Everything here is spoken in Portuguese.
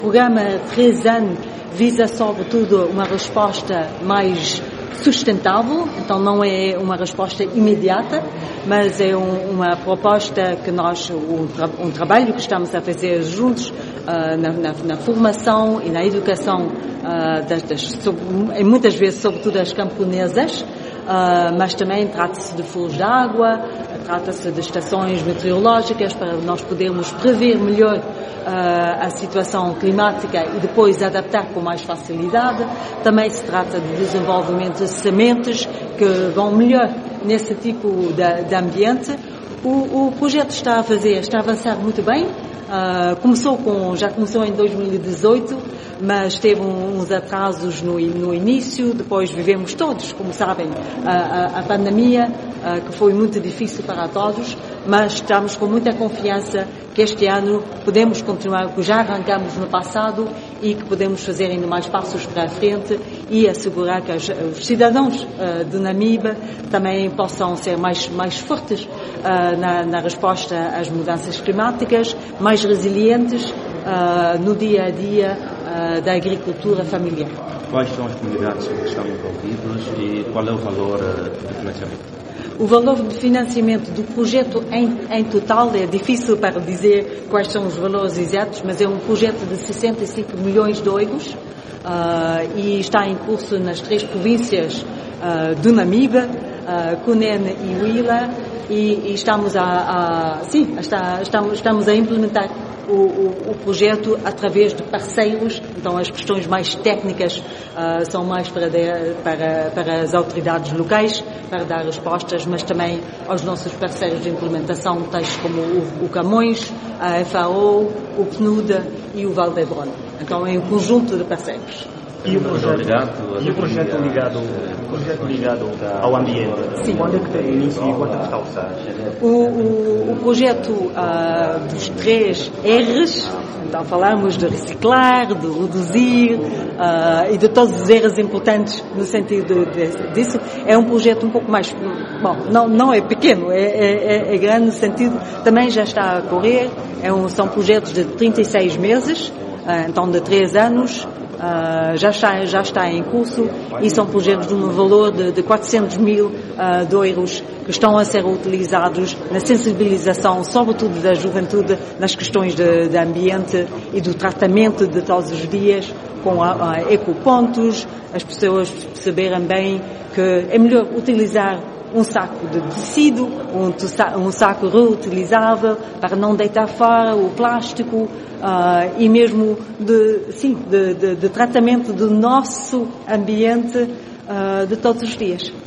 O programa 3 anos visa, sobretudo, uma resposta mais sustentável, então não é uma resposta imediata, mas é uma proposta que nós, um trabalho que estamos a fazer juntos na formação e na educação muitas vezes, sobretudo, as camponesas, mas também trata-se de furos de água, trata-se de estações meteorológicas para nós podermos prever melhor a situação climática e depois adaptar com mais facilidade. Também se trata de desenvolvimento de sementes que vão melhor nesse tipo de ambiente. O projeto está a avançar muito bem. Já começou em 2018, mas teve uns atrasos no início, depois vivemos todos, como sabem, a pandemia, que foi muito difícil para todos, mas estamos com muita confiança que este ano podemos continuar o que já arrancamos no passado e que podemos fazer ainda mais passos para a frente e assegurar que os cidadãos de Namibe também possam ser mais fortes na resposta às mudanças climáticas, mais resilientes no dia a dia da agricultura familiar. Quais são as comunidades que estão envolvidas e qual é o valor de financiamento? O valor de financiamento do projeto em total é difícil para dizer quais são os valores exatos, mas é um projeto de 65 milhões de euros e está em curso nas 3 províncias do Namibe, Cunene e Huila, e estamos a implementar o projeto através de parceiros. Então as questões mais técnicas são mais para as autoridades locais, para dar respostas, mas também aos nossos parceiros de implementação, tais como o Camões, a FAO, o PNUD e o Val d'Hebron. Então é um conjunto de parceiros. E o projeto ligado ao ambiente? Sim. Quando é que tem início e quando é que está a usar? O projeto dos 3 R's, então falamos de reciclar, de reduzir e de todos os R's importantes no sentido disso. É um projeto um pouco mais, não é pequeno, é grande no sentido, também já está a correr, são projetos de 36 meses, então de 3 anos, já está em curso e são projetos de um valor de 400 mil euros que estão a ser utilizados na sensibilização, sobretudo da juventude, nas questões de ambiente e do tratamento de todos os dias, com ecopontos, as pessoas perceberem bem que é melhor utilizar um saco de tecido, um saco reutilizável para não deitar fora o plástico e mesmo de tratamento do nosso ambiente de todos os dias.